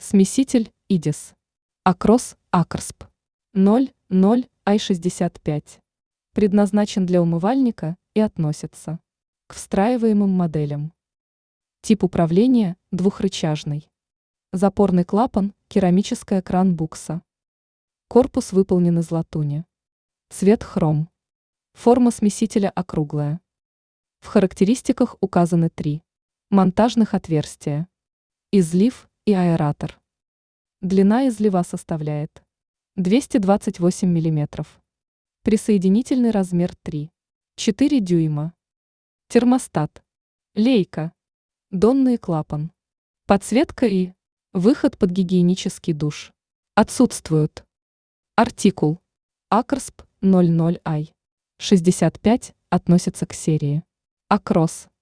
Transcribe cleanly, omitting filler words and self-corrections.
Смеситель ИДИС. Акрос Акрсп 00i65. Предназначен для умывальника и относится к встраиваемым моделям. Тип управления двухрычажный. Запорный клапан керамическая кран-букса. Корпус выполнен из латуни. Цвет хром. Форма смесителя округлая. В характеристиках указаны 3 монтажных отверстия: излив и аэратор. Длина излива составляет 228 мм. Присоединительный размер 3,4 дюйма. Термостат. Лейка. Донный клапан. Подсветка и выход под гигиенический душ отсутствуют. Артикул. Акрсп 00i65 относится к серии Акрос.